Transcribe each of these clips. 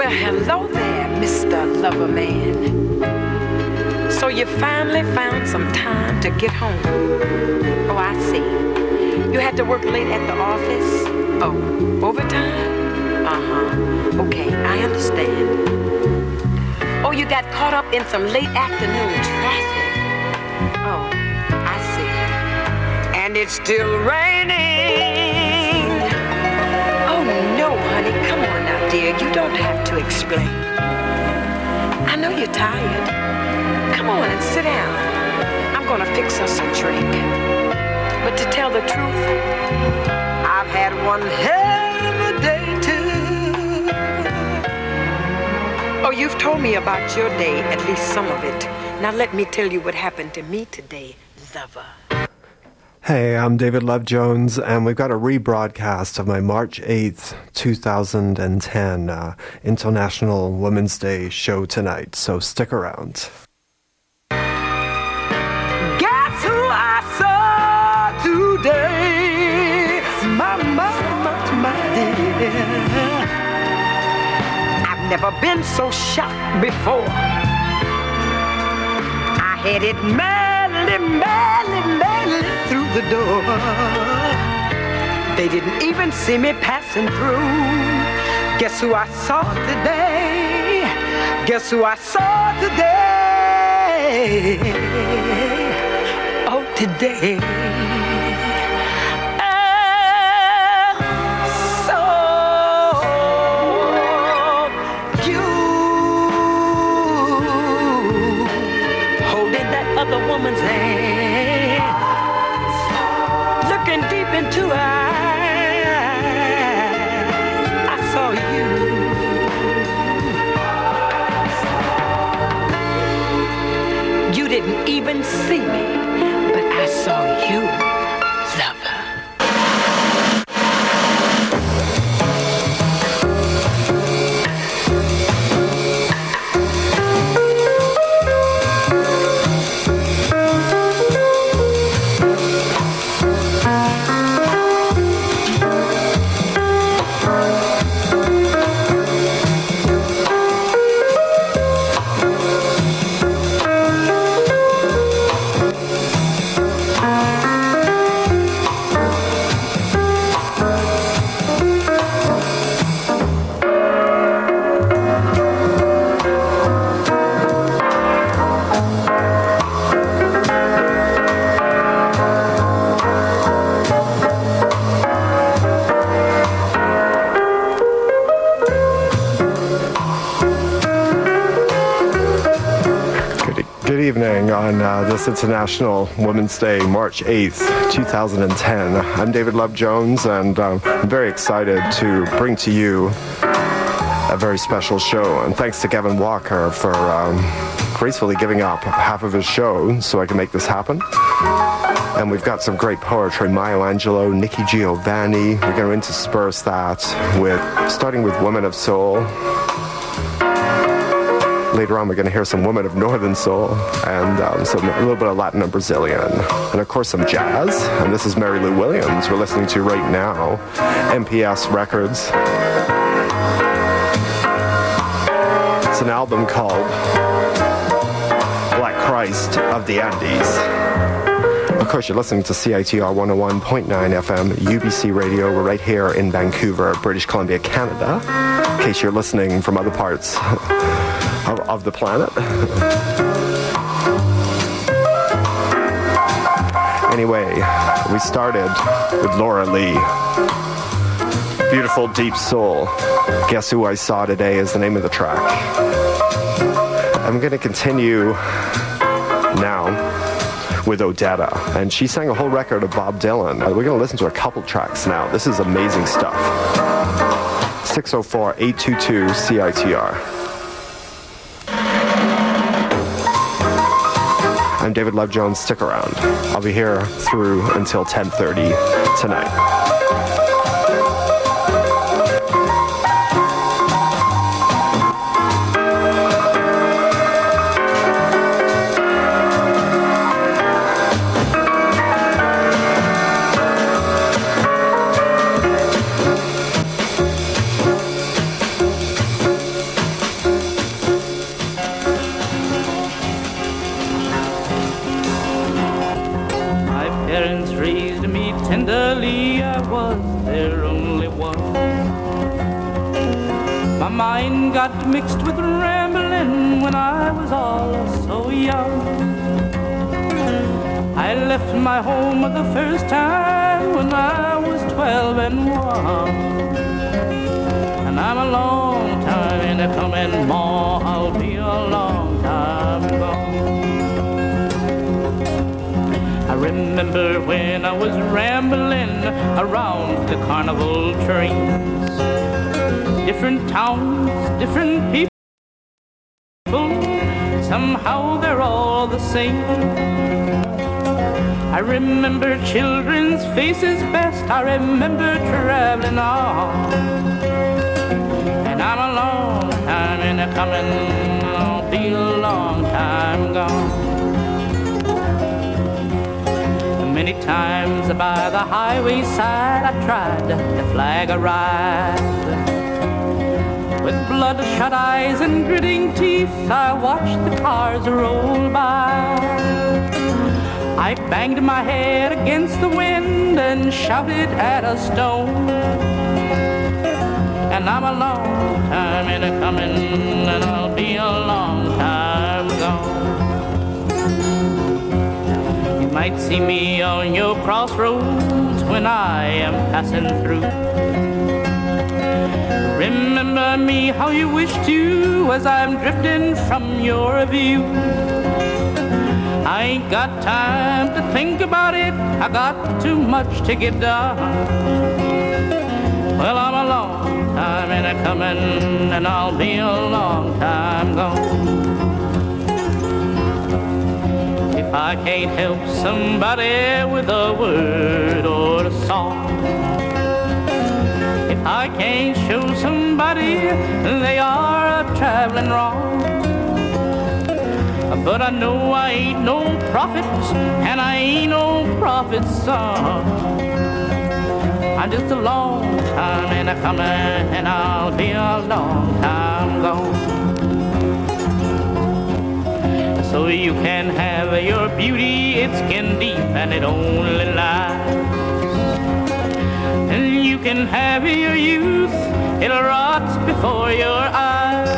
Well, hello there, Mr. Lover Man. So you finally found some time to get home. Oh, I see. You had to work late at the office? Oh, overtime? Uh-huh. Okay, I understand. Oh, you got caught up in some late afternoon traffic? Oh, I see. And it's still raining. Oh, no, honey, come on now, dear. You don't have to explain. I know you're tired. Come on and sit down. I'm gonna fix us a drink. But to tell the truth, I've had one hell of a day too. Oh, you've told me about your day, at least some of it. Now let me tell you what happened to me today, lover. Hey, I'm David Love Jones, and we've got a rebroadcast of my March 8th, 2010 International Women's Day show tonight, so stick around. Guess who I saw today? My dear. I've never been so shocked before. I headed madly through the door. They didn't even see me passing through. Guess who I saw today? Guess who I saw today? Oh, today. Other woman's hand, looking deep into her eyes, I saw you. You didn't even see me, but I saw you, lover. Good evening on this International Women's Day, March 8th, 2010. I'm David Love Jones, and I'm very excited to bring to you a very special show. And thanks to Gavin Walker for gracefully giving up half of his show so I can make this happen. And we've got some great poetry, Maya Angelou, Nikki Giovanni. We're going to intersperse that starting with Women of Soul. Later on, we're going to hear some Women of Northern Soul and a little bit of Latin and Brazilian. And, of course, some jazz. And this is Mary Lou Williams we're listening to right now, MPS Records. It's an album called Black Christ of the Andes. Of course, you're listening to CITR 101.9 FM, UBC Radio. We're right here in Vancouver, British Columbia, Canada, in case you're listening from other parts of the planet. Anyway, we started with Laura Lee. Beautiful Deep Soul. Guess Who I Saw Today is the name of the track. I'm going to continue now with Odetta, and she sang a whole record of Bob Dylan. We're going to listen to a couple tracks now. This is amazing stuff. 604-822-CITR. I'm David Love Jones. Stick around. I'll be here through until 10:30 tonight. mind got mixed with rambling when I was all so young. I left my home the first time when I was 12 and 1. And I'm a long time in a coming, more I'll be a long time gone. I remember when I was rambling around the carnival trains. Different towns, different people, somehow they're all the same. I remember children's faces best, I remember traveling on. And I'm a long time in a coming, I'll be a long time gone. Many times by the highway side I tried to flag a ride. With bloodshot eyes and gritting teeth I watched the cars roll by. I banged my head against the wind and shouted at a stone. And I'm a long time in a coming, and I'll be a long time gone. You might see me on your crossroads when I am passing through. Remember me how you wish to as I'm drifting from your view. I ain't got time to think about it, I got too much to get done. Well, I'm a long time in a coming, and I'll be a long time gone. If I can't help somebody with a word or a song, if I can't show somebody they are traveling wrong, but I know I ain't no prophet, and I ain't no prophet's son. I'm just a long time in a coming, and I'll be a long time gone. So you can have your beauty, it's skin deep and it only lies. And you can have your youth, it rots before your eyes.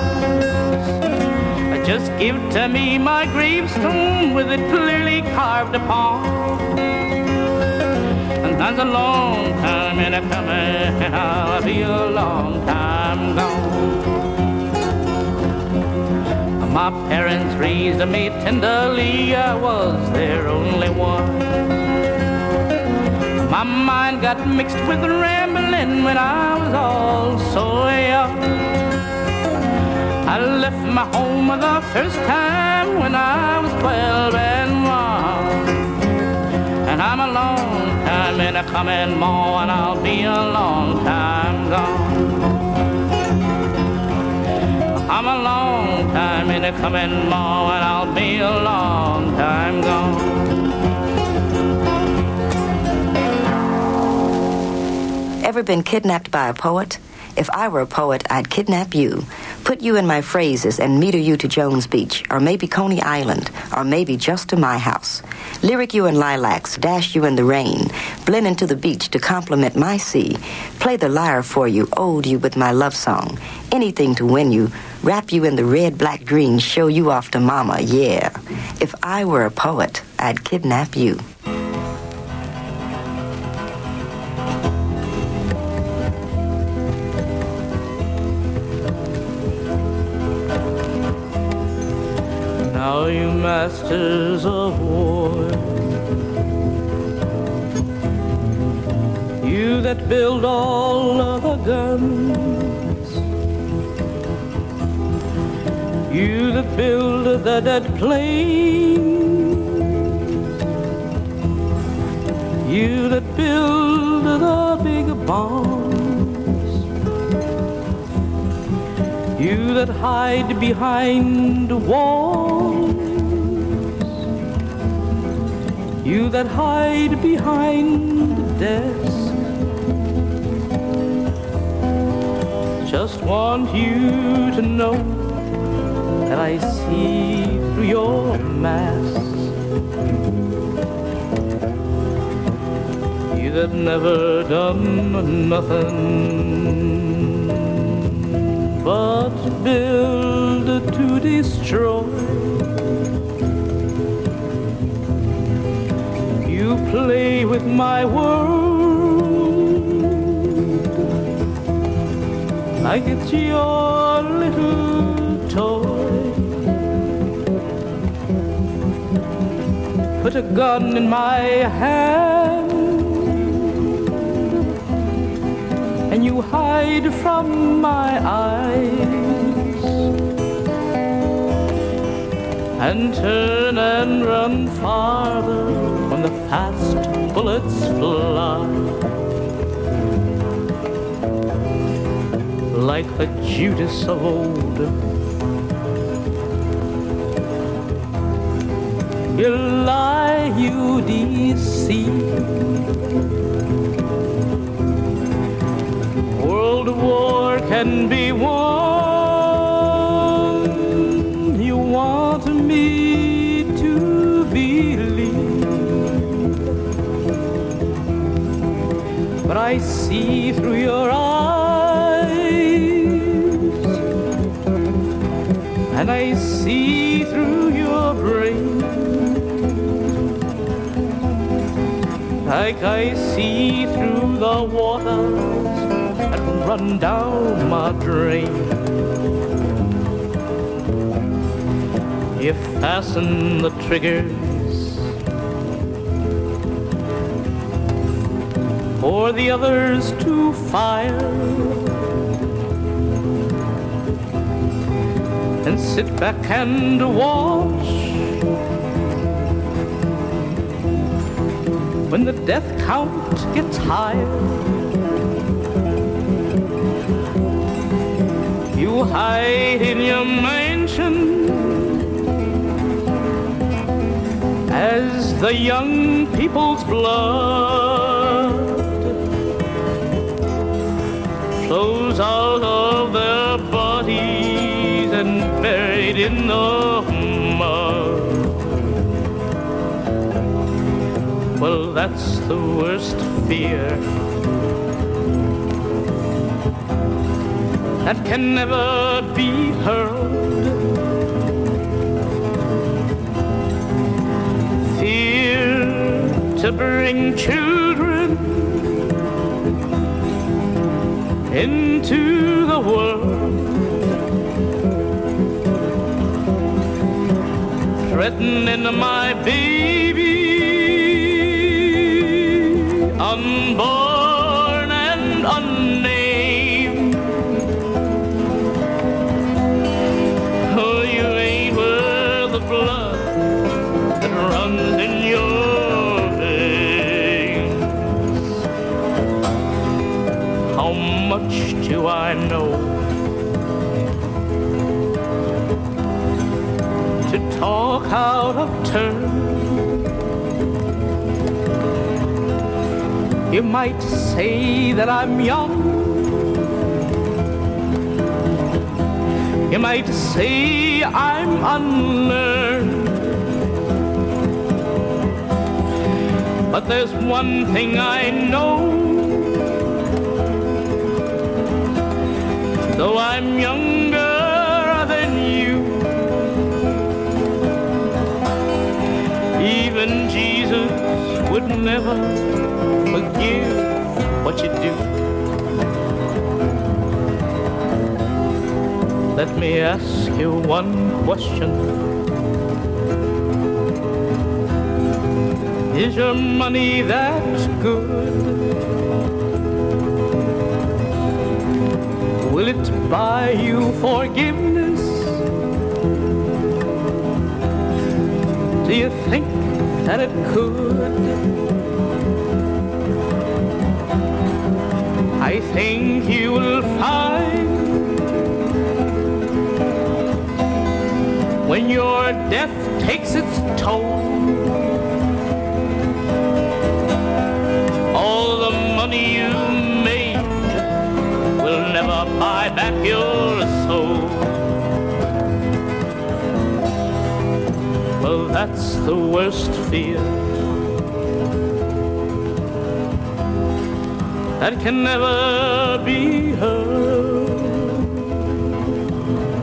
Just give to me my gravestone with it clearly carved upon. And that's a long time in a coming, and I'll be a long time gone. My parents raised me tenderly, I was their only one. My mind got mixed with rambling when I was all so young. I left my home the first time when I was 12 and 1. And I'm a long time in a coming, more, and I'll be a long time gone. I'm a long time in a coming, more, and I'll be a long time gone. Ever been kidnapped by a poet? If I were a poet, I'd kidnap you, put you in my phrases and meter you to Jones Beach, or maybe Coney Island, or maybe just to my house. Lyric you in lilacs, dash you in the rain, blend into the beach to compliment my sea, play the lyre for you, ode you with my love song, anything to win you, wrap you in the red, black, green, show you off to mama, yeah. If I were a poet, I'd kidnap you. Now you masters of war, you that build all of the guns, you that build the dead planes, you that build the big bombs, you that hide behind walls, you that hide behind the desk. Just want you to know that I see through your mask. You that never done nothing but build to destroy. You play with my world like it's your little toy. Put a gun in my hand and you hide from my eyes and turn and run farther when the fast bullets fly. Like the Judas of old, you lie, you deceive. World war can be won. You want me to believe, but I see through your eyes, and I see through your brain, like I see through the waters that run down my drain. You fasten the triggers for the others to fire, and sit back and watch when the death count gets higher. You hide in your mansion as the young people's blood flows out of their bodies and buried in the mud. Well, that's the worst fear that can never be heard. Fear to bring children into the world, threatening my baby, unborn and unnamed. Oh, you ain't worth the blood that runs in your veins. How much do I know to talk out of turn? You might say that I'm young. You might say I'm unlearned. But there's one thing I know. Though I'm younger than you, even Jesus would never forgive what you do. Let me ask you one question. Is your money that good? Will it buy you forgiveness? Do you think that it could? I think you will find when your death takes its toll, all the money you made will never buy back your soul. Well, that's the worst fear that can never be heard.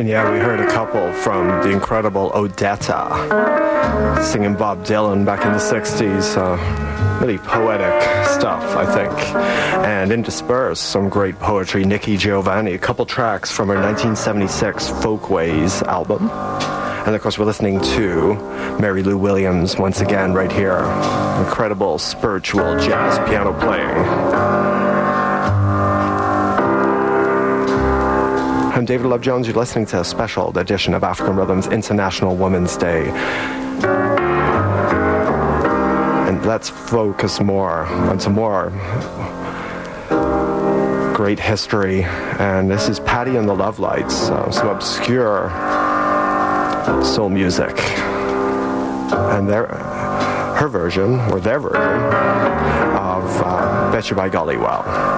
And yeah, we heard a couple from the incredible Odetta singing Bob Dylan back in the 60s. Really poetic stuff, I think. And interspersed some great poetry. Nikki Giovanni, a couple tracks from her 1976 Folkways album. And of course, we're listening to Mary Lou Williams once again right here. Incredible spiritual jazz piano playing. I'm David Love Jones. You're listening to a special edition of African Rhythm's International Women's Day. And let's focus more on some more great history. And this is Patty and the Lovelights, some obscure soul music. And her version, or their version, of Bet You By Golly Wow.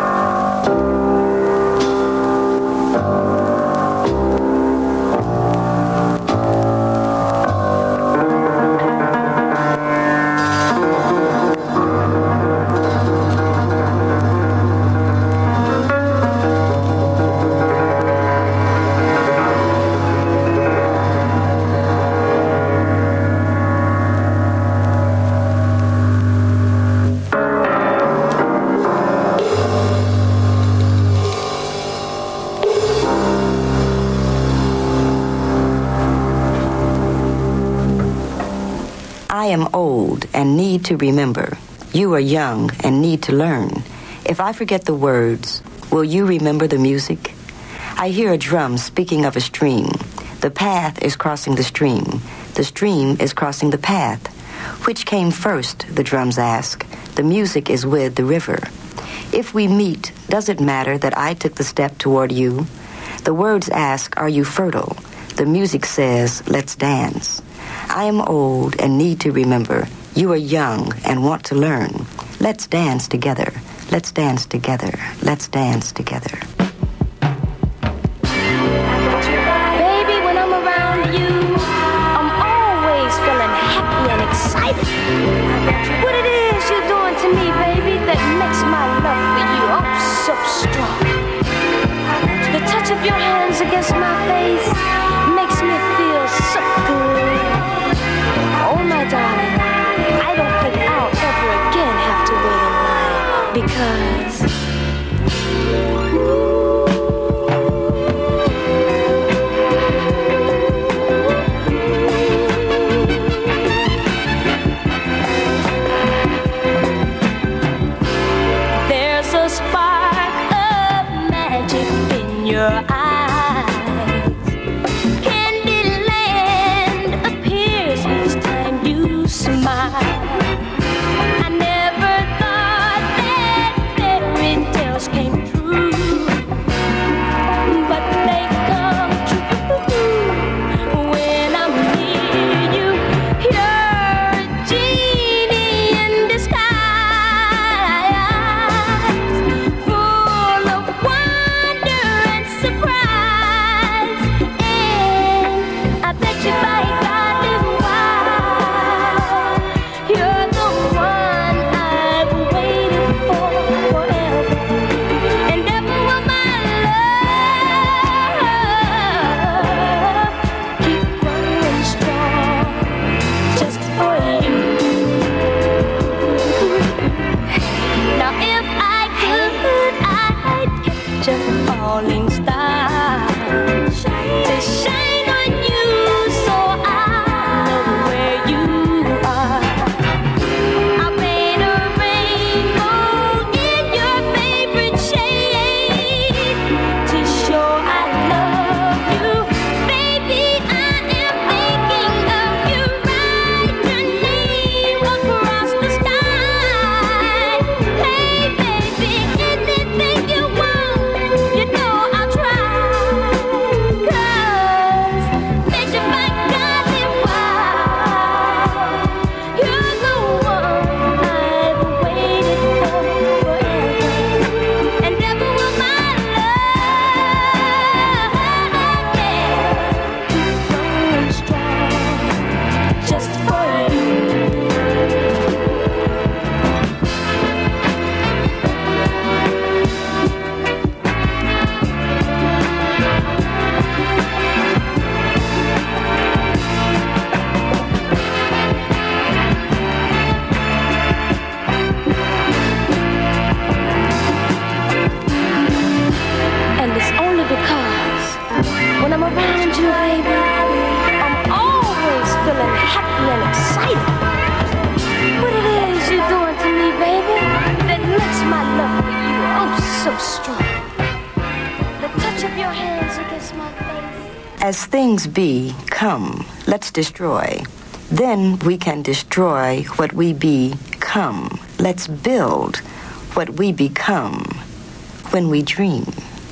I am old and need to remember. You are young and need to learn. If I forget the words, will you remember the music? I hear a drum speaking of a stream. The path is crossing the stream. The stream is crossing the path. Which came first, the drums ask. The music is with the river. If we meet, does it matter that I took the step toward you? The words ask, are you fertile? The music says, let's dance. I am old and need to remember. You are young and want to learn. Let's dance together. Let's dance together. Let's dance together. Baby, when I'm around you, I'm always feeling happy and excited. What it is you're doing to me, baby, that makes my love for you so strong. The touch of your hands against my face makes me feel so good. Oh, my darling, I don't think I'll ever again have to wait in line because there's a spark of magic in your eyes. I never thought that fairy tales came true, but they come true when I'm near you. You're a genie in disguise, full of wonder and surprise, and I bet you by golly wow, you're the one I've waited for forever, and ever will my love keep growing strong just for you. Now if I could, I'd catch a falling star to shine on you so I know where you are. I'll paint a rainbow in your favorite shade to show I love you. Baby, I am thinking of you. Write your name across the sky. Hey, baby, anything you want, you know I'll try. so strong. The touch of your hands against my face. As things be, come, let's destroy. Then we can destroy what we become. Let's build what we become when we dream.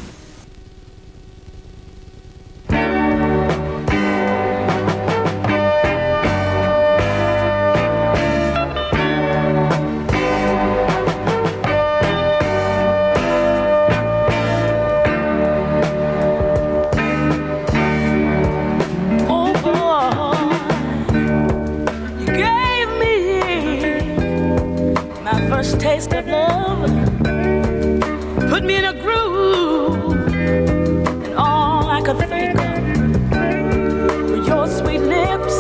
Taste of love, put me in a groove, and all I could think of were your sweet lips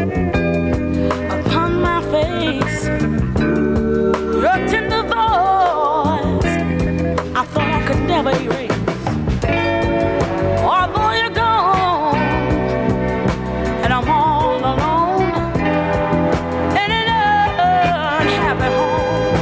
upon my face, your tender voice, I thought I could never erase. Although you're gone, and I'm all alone, in an unhappy home.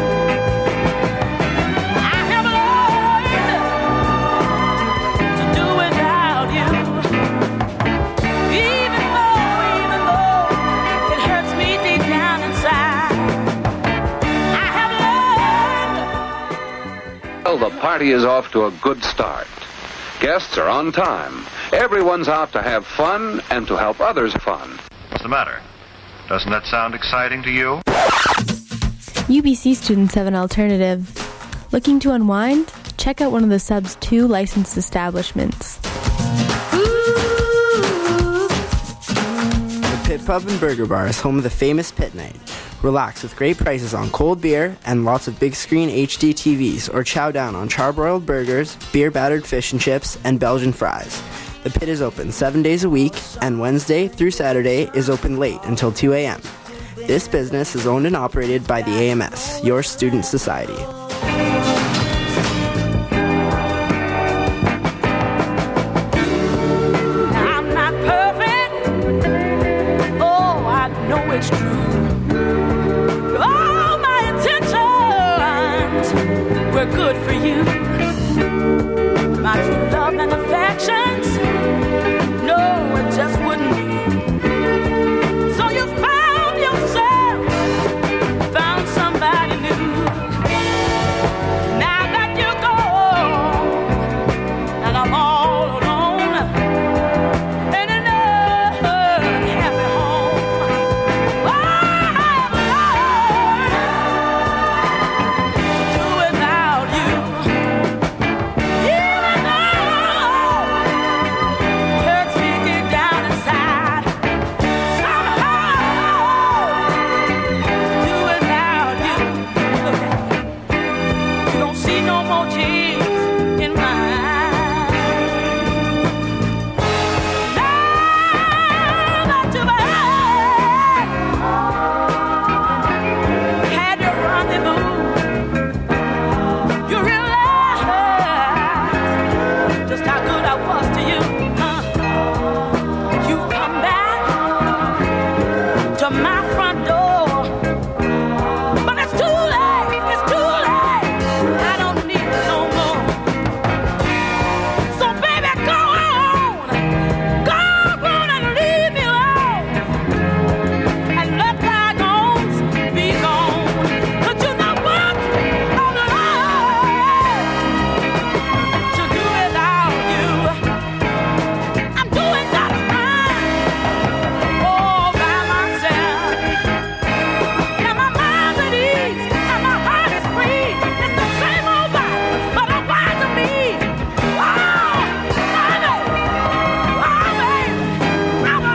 The party is off to a good start. Guests are on time. Everyone's out to have fun and to help others have fun. What's the matter? Doesn't that sound exciting to you? UBC students have an alternative. Looking to unwind? Check out one of the sub's 2 licensed establishments. The Pit Pub and Burger Bar is home of the famous Pit Night. Relax with great prices on cold beer and lots of big screen HD TVs, or chow down on charbroiled burgers, beer-battered fish and chips, and Belgian fries. The Pit is open 7 days a week, and Wednesday through Saturday is open late until 2 a.m. This business is owned and operated by the AMS, your student society. I'm not perfect. Oh, I know it's true. All my intentions were good for you. My true love and affections, no, it just wouldn't be. So you found yourself, found somebody new. Now that you're gone, and I'm all alone in an unhappy home. I have learned to do without you. Even though it hurts me deep down inside, somehow to do without you. Look at me. You don't see no more tears in my eyes. Now that you've had your rendezvous, you realize just how good I was to you. You come back to my front door, but it's too late, it's too late. I don't need it no more. So baby, go on and leave me alone, and let bygones be gone. But you know what? I'm learning to do without you. I'm doing just fine all by myself. Now my mind's at ease and my heart is free. It's the same old life, but I'm fine to me. Oh, honey, oh baby, I'm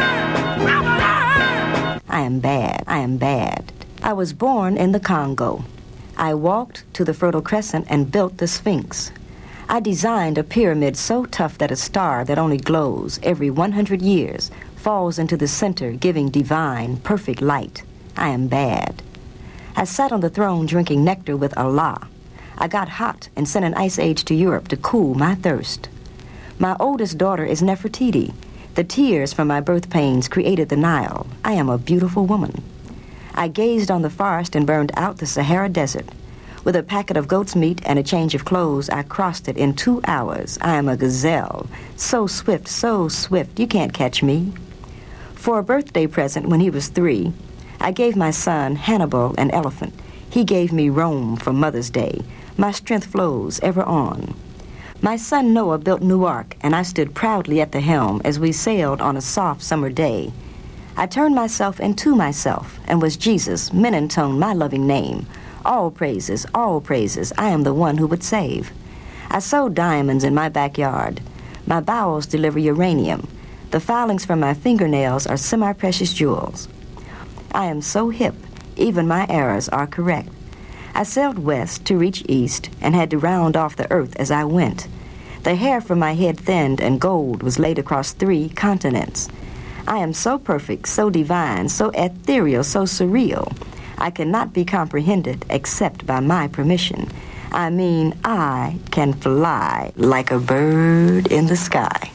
alive. I am bad. I am bad. I was born in the Congo. I walked to the Fertile Crescent and built the Sphinx. I designed a pyramid so tough that a star that only glows every 100 years falls into the center, giving divine, perfect light. I am bad. I sat on the throne drinking nectar with Allah. I got hot and sent an ice age to Europe to cool my thirst. My oldest daughter is Nefertiti. The tears from my birth pains created the Nile. I am a beautiful woman. I gazed on the forest and burned out the Sahara Desert. With a packet of goat's meat and a change of clothes, I crossed it in 2 hours. I am a gazelle. So swift, you can't catch me. For a birthday present when he was 3, I gave my son Hannibal an elephant. He gave me Rome for Mother's Day. My strength flows ever on. My son Noah built Newark, and I stood proudly at the helm as we sailed on a soft summer day. I turned myself into myself, and was Jesus, Menentone, my loving name. All praises, I am the one who would save. I sewed diamonds in my backyard. My bowels deliver uranium. The filings from my fingernails are semi-precious jewels. I am so hip, even my errors are correct. I sailed west to reach east and had to round off the earth as I went. The hair from my head thinned and gold was laid across 3 continents. I am so perfect, so divine, so ethereal, so surreal. I cannot be comprehended except by my permission. I mean, I can fly like a bird in the sky.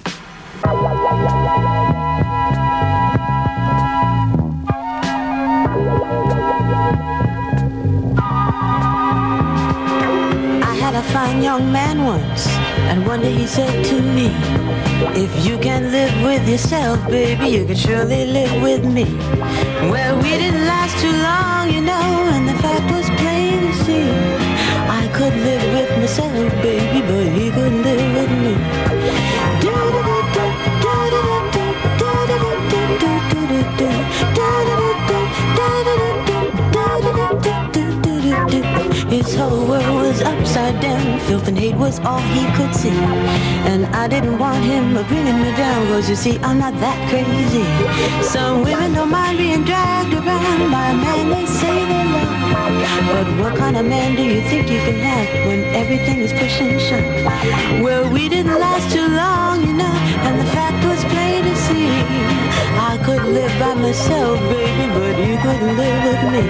I had a fine young man once, and one day he said to me, if you can live with yourself, baby, you can surely live with me. Well, we didn't last too long, you know, and the fact was plain to see. I could live with myself, baby, but he couldn't live with me. His whole world was upside down. Filth and hate was all he could see. And I didn't want him bringing me down, 'cause you see, I'm not that crazy. Some women don't mind being dragged around by a man they say they love. But what kind of man do you think you can have when everything is push and shove? Well, we didn't last too long, you know, and the fact was plain to see. I could live by myself, baby, but you couldn't live with me.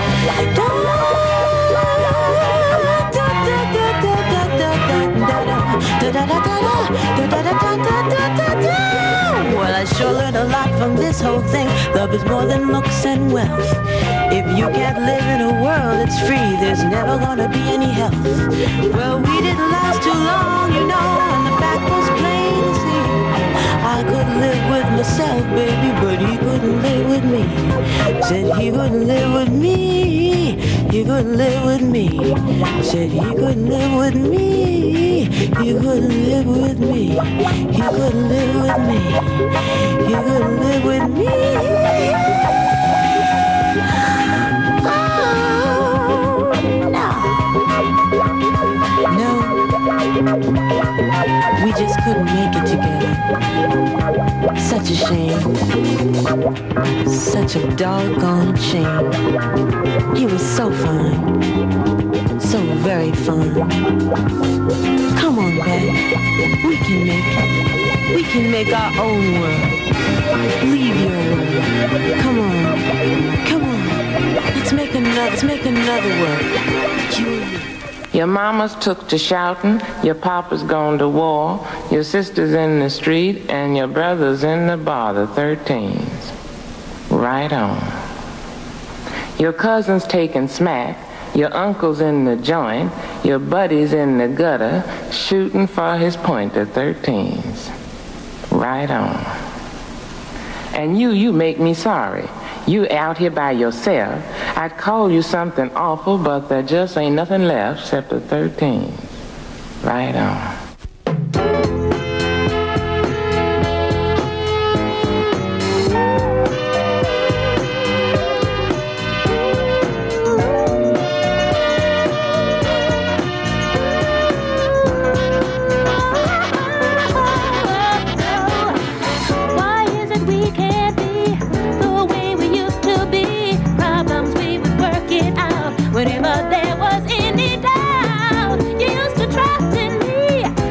Well, I sure learned a lot from this whole thing. Love is more than looks and wealth. If you can't live in a world that's free, there's never gonna be any health. Well, we didn't last too long, you know, and the fact was plain to see. I could live with myself, baby, but he couldn't live with me. Said he couldn't live with me. He couldn't live with me. Said he couldn't live with me. He couldn't live with me. He couldn't live with me. He couldn't live with me. Oh, no. No. We just couldn't make it together. Such a shame. Such a doggone shame. He was so fine. So very fine. Come on, babe. We can make it. We can make our own world. Leave your world. Come on. Come on. Let's make another world. You and me. Your mama's took to shouting, your papa's gone to war, your sister's in the street, and your brother's in the bar, the 13s. Right on. Your cousin's taking smack, your uncle's in the joint, your buddy's in the gutter, shooting for his point, the 13s. Right on. And you make me sorry. You out here by yourself. I'd call you something awful, but there just ain't nothing left except the 13s. Right on. Whenever there was any doubt, you used to trust in me.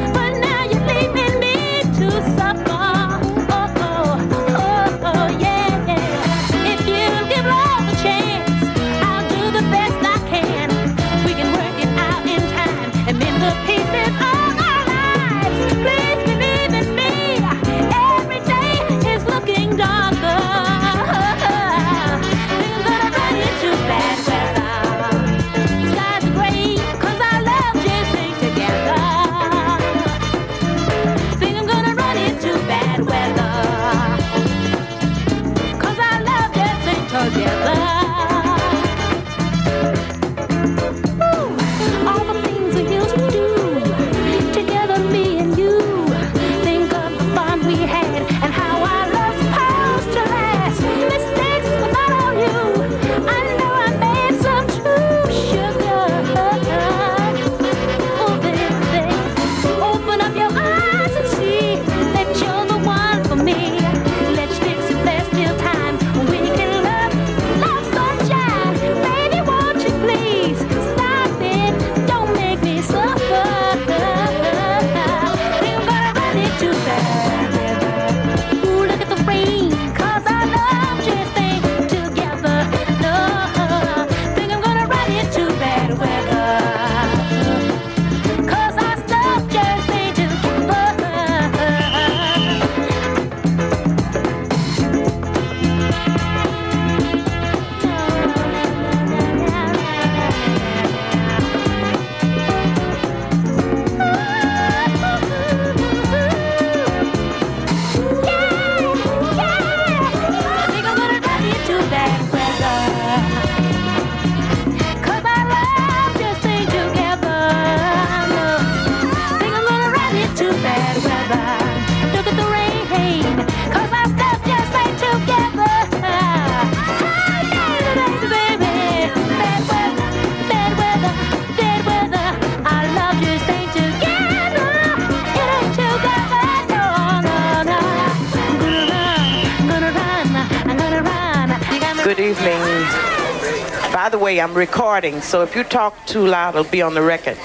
Good evening. By the way, I'm recording, so if you talk too loud, it'll be on the record.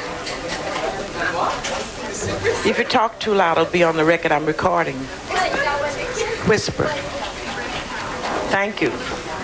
If you talk too loud, it'll be on the record. I'm recording. Whisper. Thank you.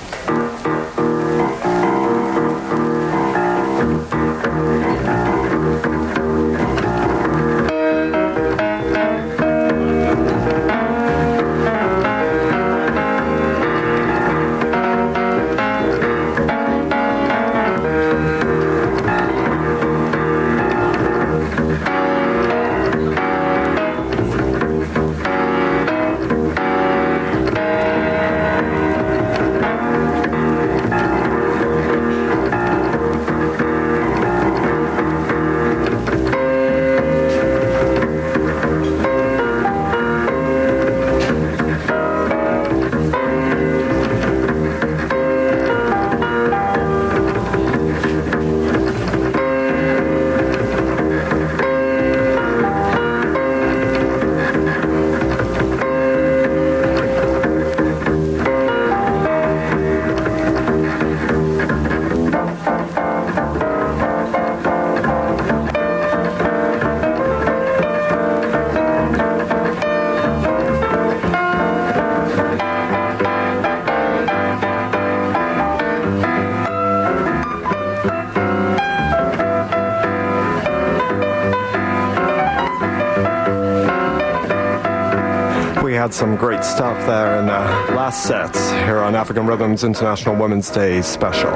Had some great stuff there in the last sets here on African Rhythms International Women's Day special.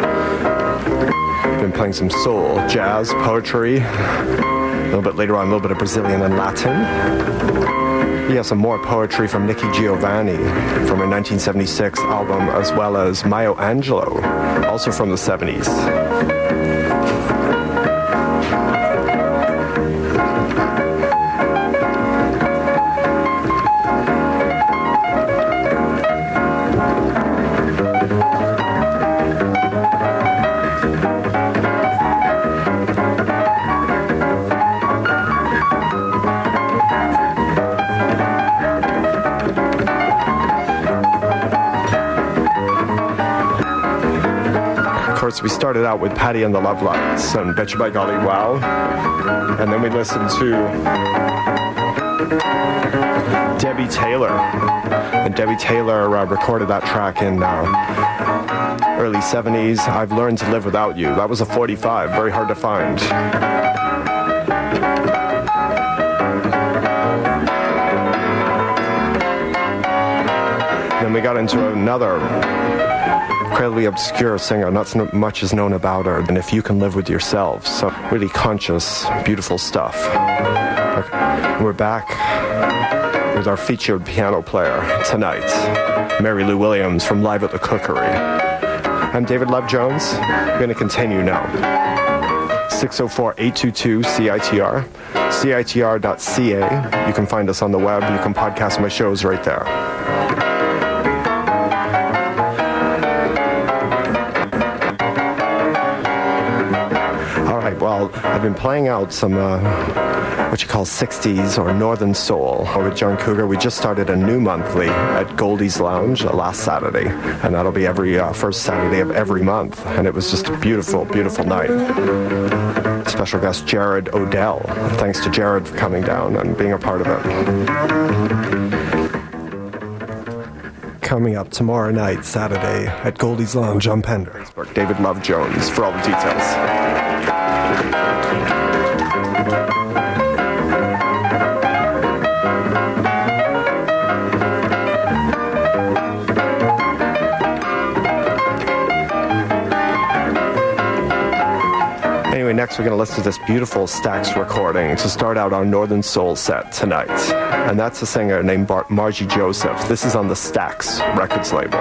Been playing some soul, jazz, poetry, a little bit later on a little bit of Brazilian and Latin. We have some more poetry from Nikki Giovanni from her 1976 album, as well as Maya Angelou, also from the 70s. We started out with Patty and the Lovelights and Bet You By Golly Wow, and then we listened to Debbie Taylor, and Debbie Taylor recorded that track in early 70s. I've Learned to Live Without You. That was a 45, very hard to find. Then we got into another incredibly obscure singer, not so much is known about her, and If You Can Live With Yourself. So really conscious, beautiful stuff. We're back with our featured piano player tonight, Mary Lou Williams from Live at the Cookery. I'm David Love Jones. We're going to continue now. 604-822-CITR, CITR.ca. You can find us on the web. You can podcast my shows right there. Well, I've been playing out some what you call 60s or Northern Soul with John Cougar. We just started a new monthly at Goldie's Lounge last Saturday, and that'll be every first Saturday of every month. And it was just a beautiful, beautiful night. Special guest Jared Odell. Thanks to Jared for coming down and being a part of it. Coming up tomorrow night, Saturday, at Goldie's Lounge on Pender. David Love Jones for all the details. Anyway, next we're going to listen to this beautiful Stax recording to start out our Northern Soul set tonight. And that's a singer named Margie Joseph. This is on the Stax Records label.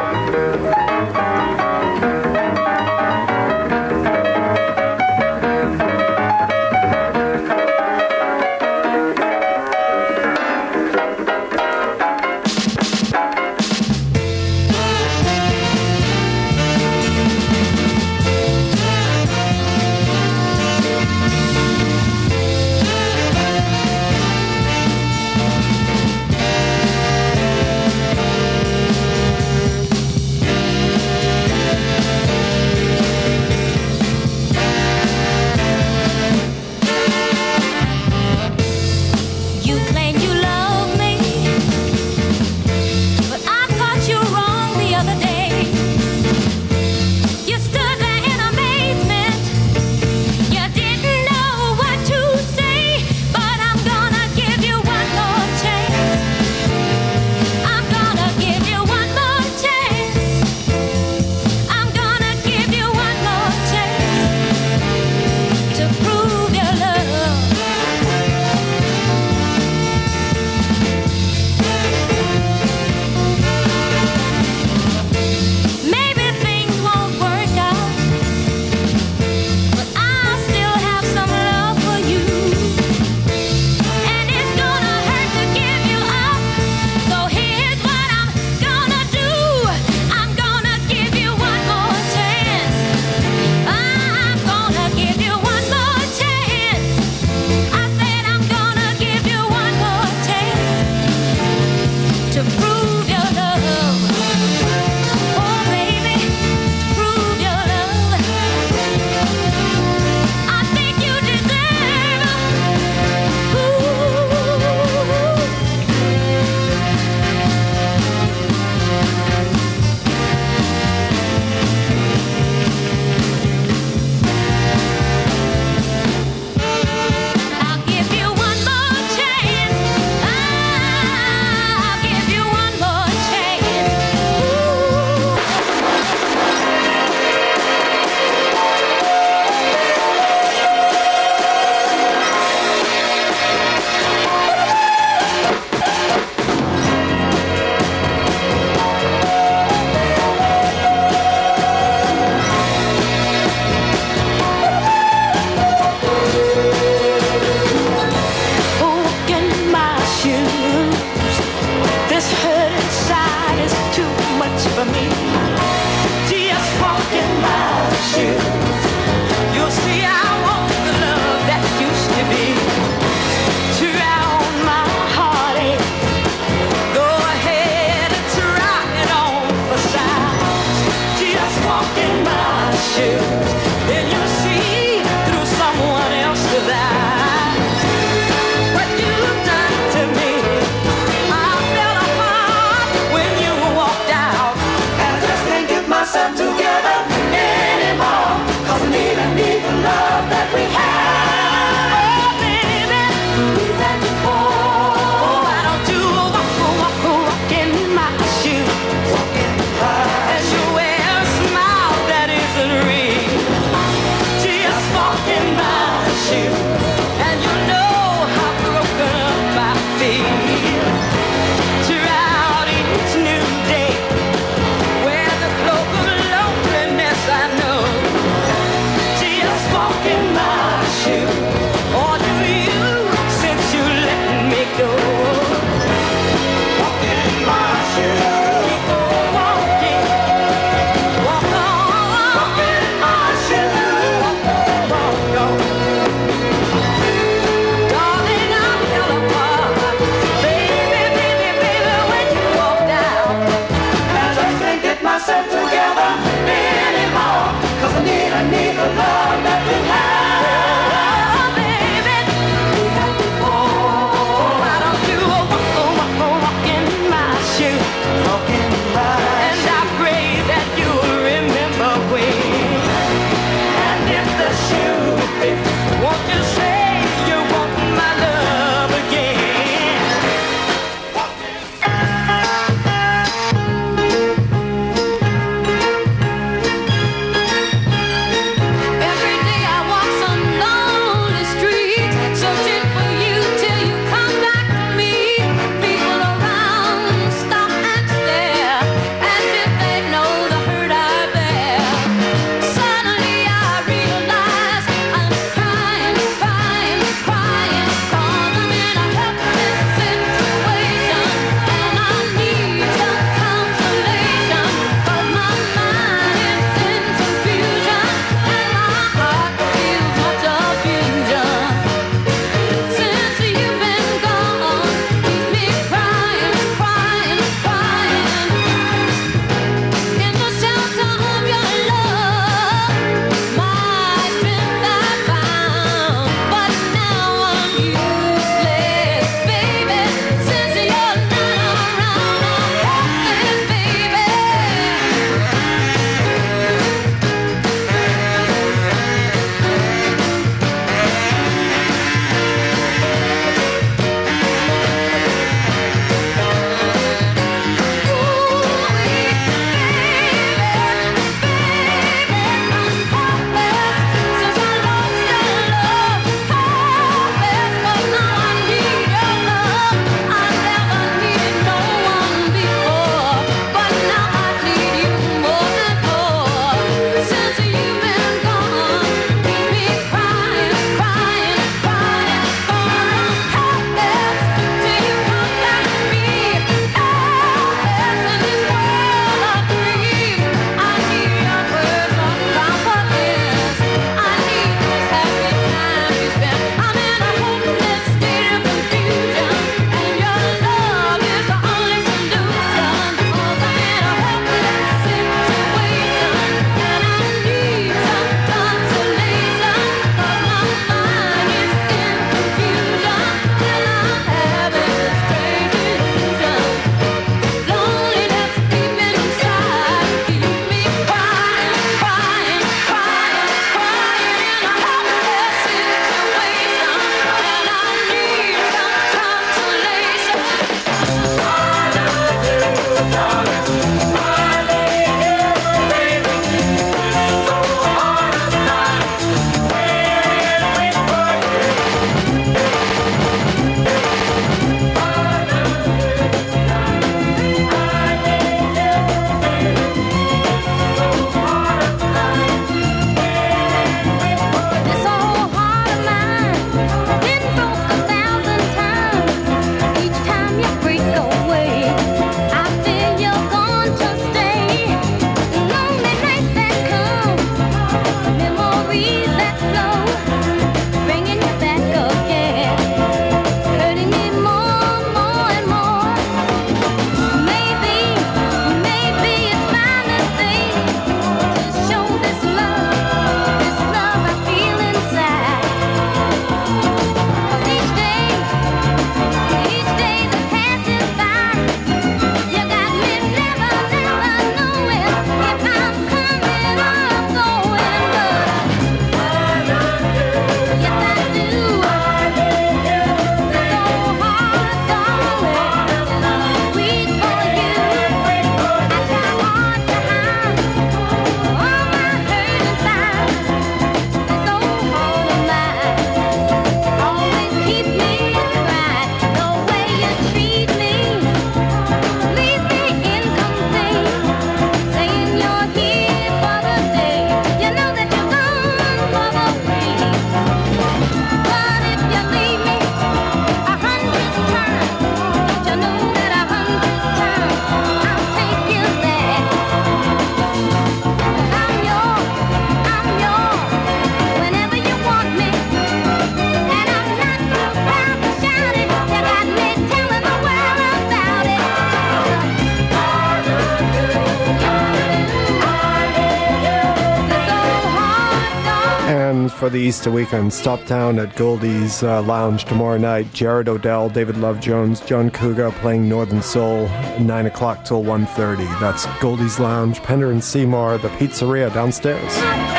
for the Easter weekend. Stop down at Goldie's Lounge tomorrow night. Jared Odell, David Love Jones, John Cougar playing Northern Soul, 9 o'clock till 1:30. That's Goldie's Lounge, Pender and Seymour, the pizzeria downstairs.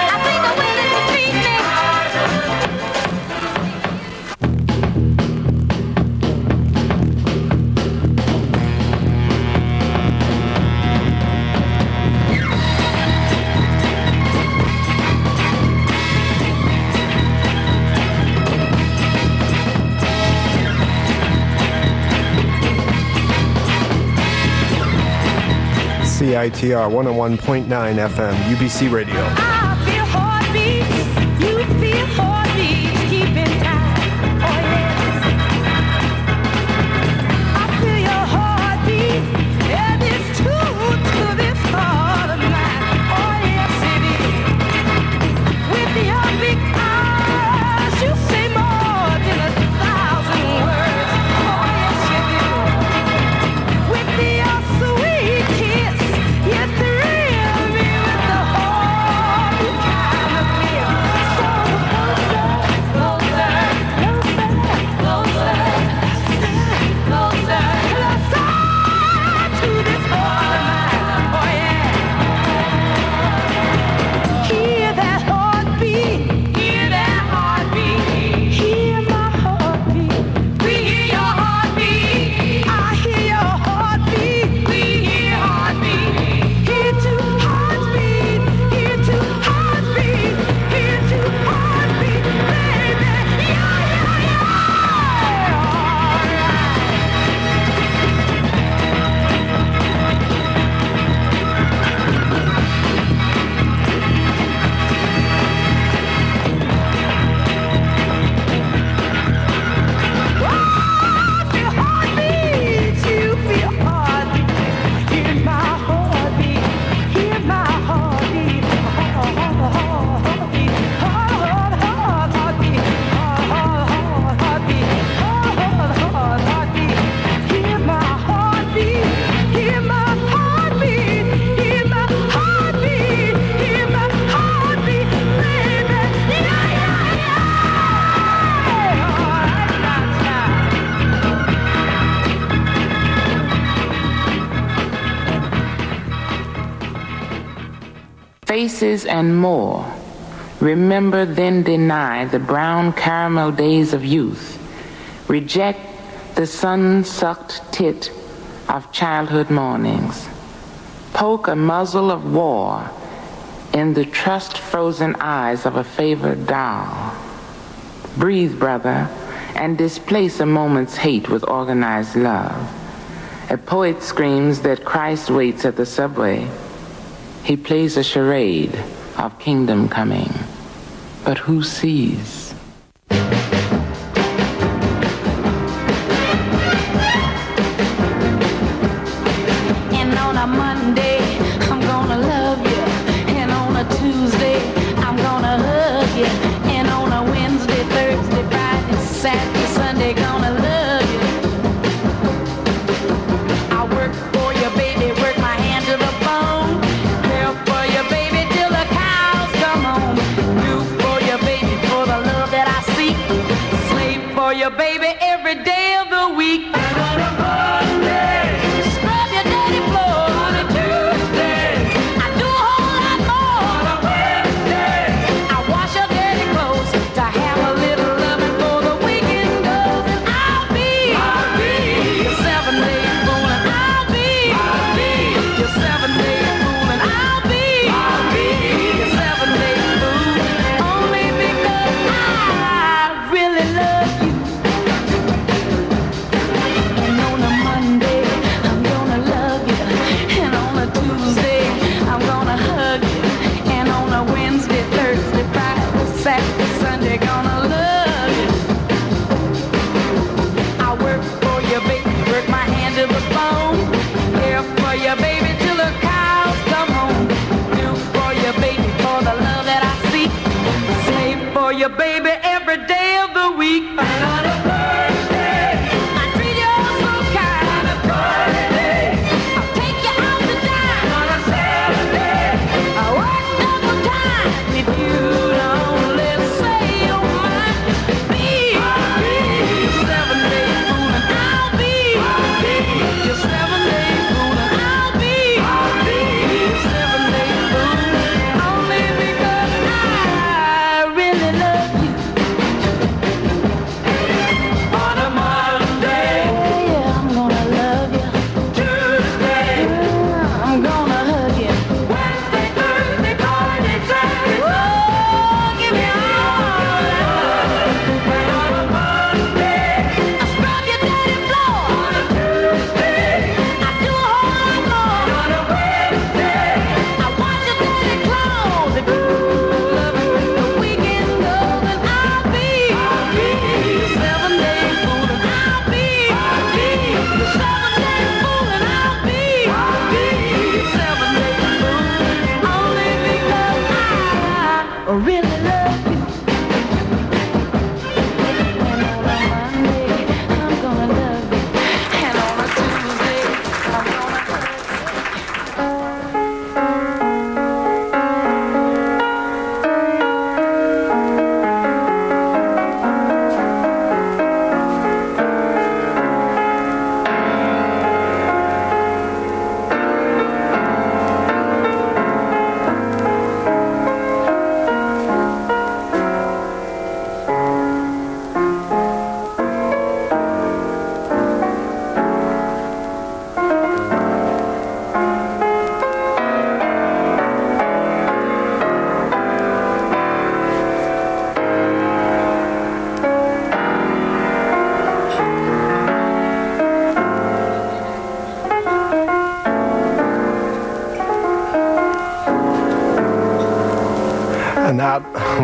CITR 101.9 FM, UBC Radio. I feel heartbeats, you feel heartbeats, keeping time. Oh yes. I feel your heartbeat, and it's true to this heart of mine. Oh yes it is. With your big eyes, you say more than 1,000 words. Oh yes you do. With your sweet kiss, you thrill me with the heart you kind of feel. So closer, closer, closer, closer, closer, closer to this heart of mine. Oh yeah. Hear that heartbeat, hear that heartbeat, hear my heartbeat. We hear your heartbeat. I hear your heartbeat. We hear heartbeat. Hear two heartbeat. Hear two heartbeat. Hear two heartbeat, baby. Yeah, yeah, yeah. Feel heartbeats, you feel heartbeat. Hear my heartbeat, hear my heartbeat, heartbeat, heartbeat, heartbeat, heartbeat. Hear my heartbeat, hear my heartbeat, hear my heartbeat, hear my heartbeat, baby. Yeah, yeah, yeah. All right, now. Faces and more. Remember, then deny the brown caramel days of youth. Reject the sun-sucked tit of childhood mornings. Poke a muzzle of war in the trust-frozen eyes of a favored doll. Breathe, brother, and displace a moment's hate with organized love. A poet screams that Christ waits at the subway. He plays a charade of kingdom coming. But who sees? And on a Monday, I'm gonna love you. And on a Tuesday, I'm gonna hug you. And on a Wednesday, Thursday, Friday, Saturday, Sunday, gonna love you. I work for you, baby, work my hand to the bone. Care for you, baby, till the cows come home. Do for you, baby, for the love that I seek. Slave for you, baby, every day of the week. And on a Monday, scrub your dirty floor. On a Tuesday, I do a whole lot more. On a Wednesday, I wash your dirty clothes to have a little loving for the weekend goes. And I'll be your 7 days fooling. I'll be your 7 days fooling. I'll be your 7 days fooling. Only because I really love you. And on a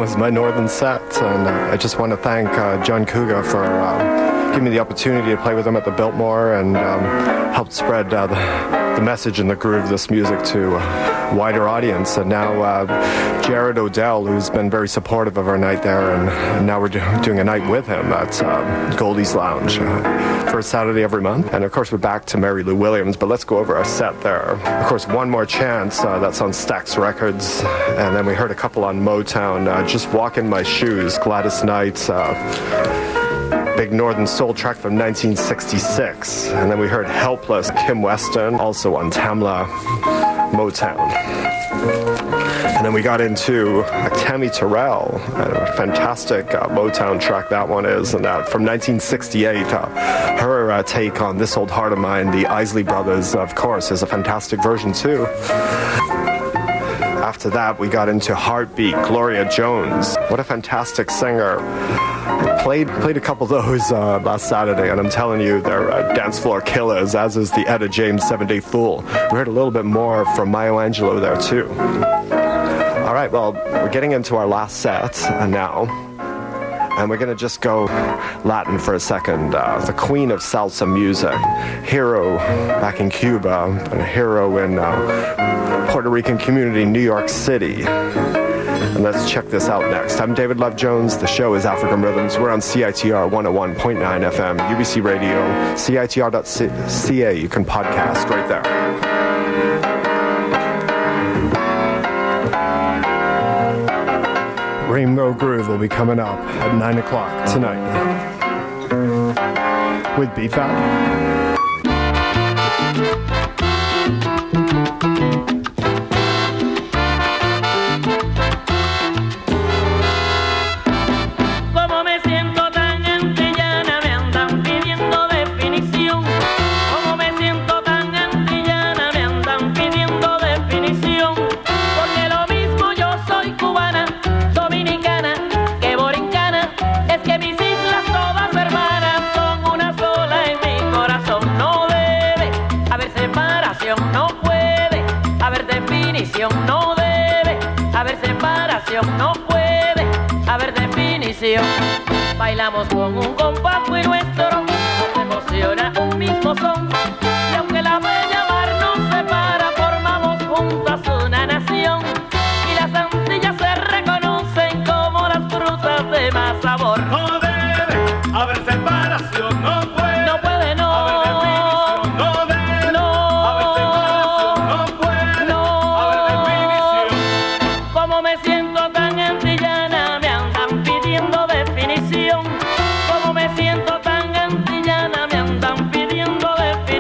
was my northern set, and I just want to thank John Cougar for giving me the opportunity to play with him at the Biltmore and help spread the message and the groove of this music to a wider audience. And now Jared Odell, who's been very supportive of our night there, and now we're doing a night with him at Goldie's Lounge first Saturday every month. And of course we're back to Mary Lou Williams, but let's go over our set there. Of course, One More Chance, that's on Stax Records, and then we heard a couple on Motown, Just Walk in My Shoes, Gladys Knight, big Northern Soul track from 1966. And then we heard Helpless, Kim Weston, also on Tamla, Motown. And then we got into Tammy Terrell, a fantastic Motown track that one is, and from 1968, her take on This Old Heart of Mine, the Isley Brothers, of course, is a fantastic version too. After that, we got into Heartbeat, Gloria Jones. What a fantastic singer. Played a couple of those last Saturday, and I'm telling you, they're dance floor killers, as is the Etta James 7-Day Fool. We heard a little bit more from Maya Angelou there, too. All right, well, we're getting into our last set now, and we're going to just go Latin for a second. The queen of salsa music, hero back in Cuba, and a hero in Puerto Rican community, New York City. And let's check this out next. I'm David Love Jones. The show is African Rhythms. We're on CITR 101.9 FM, UBC Radio, CITR.ca. You can podcast right there. Rainbow Groove will be coming up at 9 o'clock tonight with B-Fab. No debe haber separación, no puede haber definición. Bailamos con un compás muy nuestro, nos emociona un mismo son. Y aunque la bella mar nos separa, formamos juntas una nación. Y las Antillas se reconocen como las frutas de más sabor. No debe haber separación, no puede. No puede, no. Definición.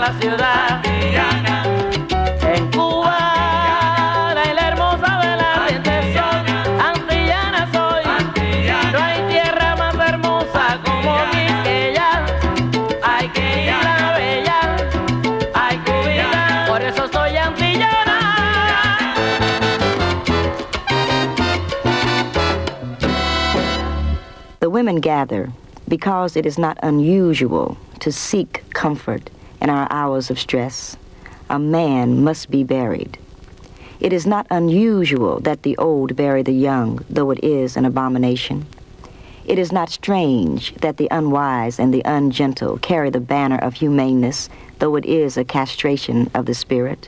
la ciudad. En Cuba, la hermosa de la Riente Sol, antillana soy. No hay tierra más hermosa como Quisqueya. Ay, qué isla bella, ay, Cubita, por eso soy antillana. The women gather because it is not unusual to seek comfort in our hours of stress. A man must be buried. It is not unusual that the old bury the young, though it is an abomination. It is not strange that the unwise and the ungentle carry the banner of humaneness, though it is a castration of the spirit.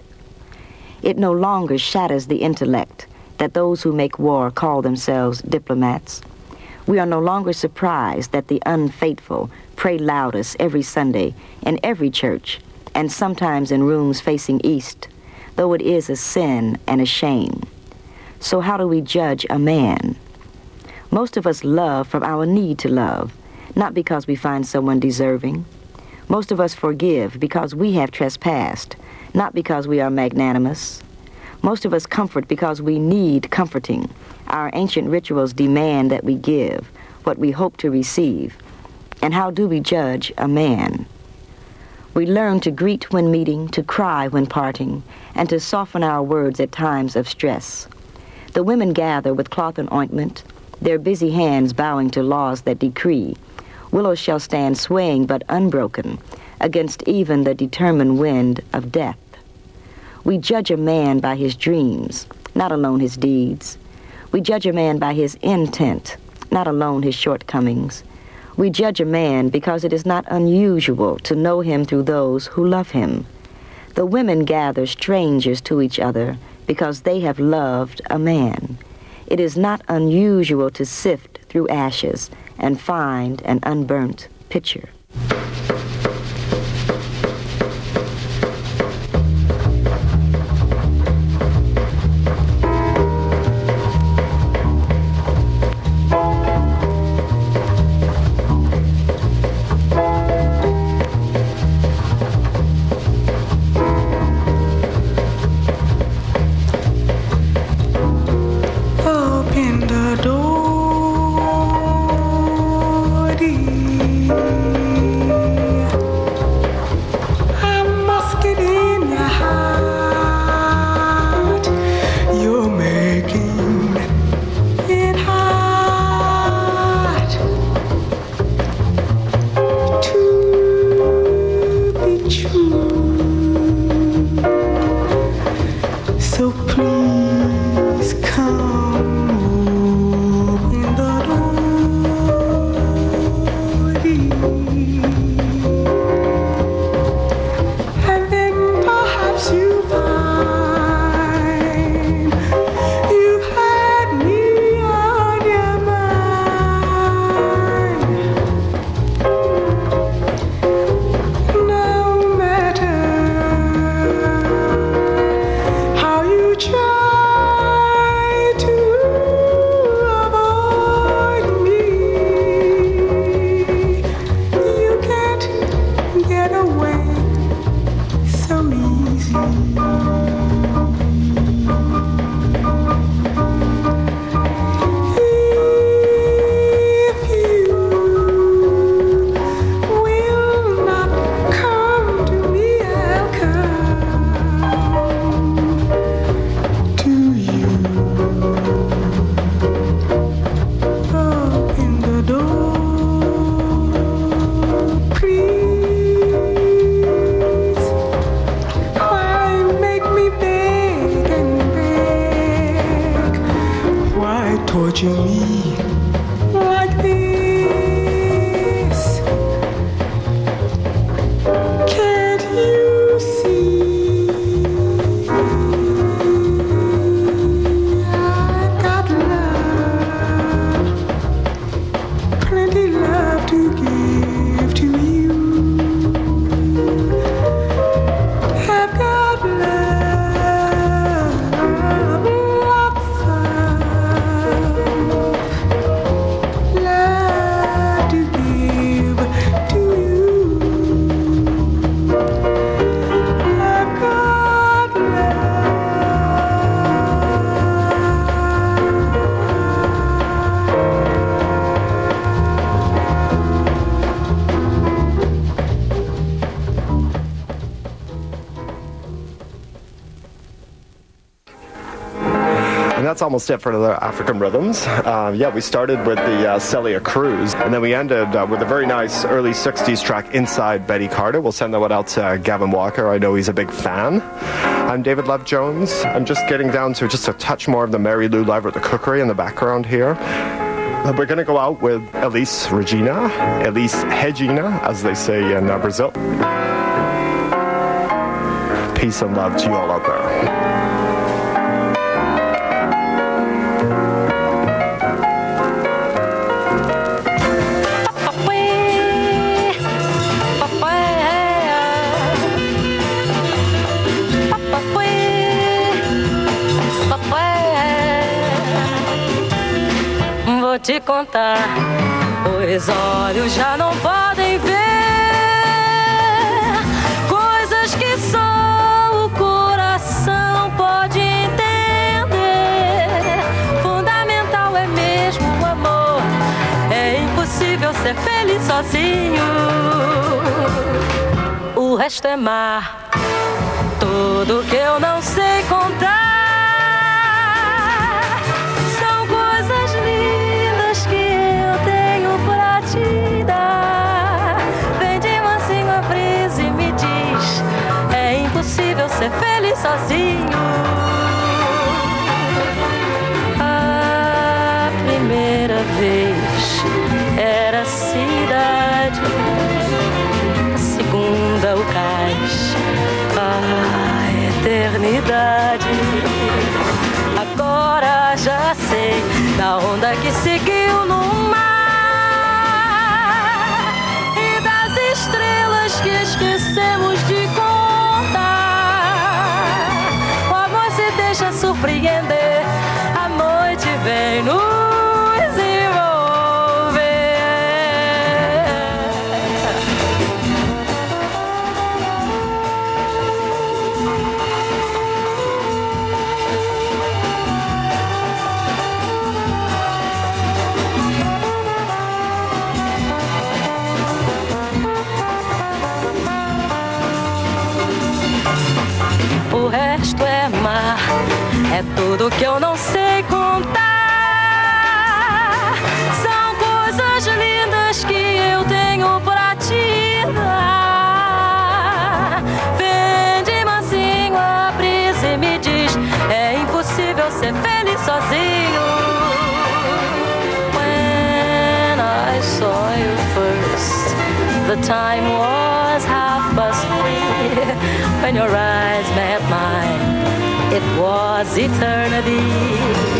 It no longer shatters the intellect that those who make war call themselves diplomats. We are no longer surprised that the unfaithful pray loudest every Sunday in every church, and sometimes in rooms facing east, though it is a sin and a shame. So how do we judge a man? Most of us love from our need to love, not because we find someone deserving. Most of us forgive because we have trespassed, not because we are magnanimous. Most of us comfort because we need comforting. Our ancient rituals demand that we give what we hope to receive. And how do we judge a man? We learn to greet when meeting, to cry when parting, and to soften our words at times of stress. The women gather with cloth and ointment, their busy hands bowing to laws that decree. Willows shall stand swaying but unbroken against even the determined wind of death. We judge a man by his dreams, not alone his deeds. We judge a man by his intent, not alone his shortcomings. We judge a man because it is not unusual to know him through those who love him. The women gather strangers to each other because they have loved a man. It is not unusual to sift through ashes and find an unburnt pitcher. Me that's almost it for the African rhythms. We started with the Celia Cruz, and then we ended with a very nice early 60s track, Inside Betty Carter. We'll send that one out to Gavin Walker. I know he's a big fan. I'm David Love Jones. I'm just getting down to just a touch more of the Mary Lou Live at the Cookery in the background here. We're going to go out with Elis Regina, as they say in Brazil. Peace and love to you all out there. Vou te contar, os olhos já não podem ver coisas que só o coração pode entender. Fundamental é mesmo o amor, é impossível ser feliz sozinho. O resto é mar, tudo que eu não sei contar. Ser feliz sozinho. A primeira vez era a cidade, a segunda o cais, a eternidade. Agora já sei da onda que seguiu no mar e das estrelas que esquecemos de contar. Deixa surpreender, a noite vem nos envolver. O resto é mar, é tudo que eu não sei contar. São coisas lindas que eu tenho pra te dar. Vem de mansinho a brisa e me diz, é impossível ser feliz sozinho. When I saw you first, the time was 3:30. When your eyes met mine, it was eternity.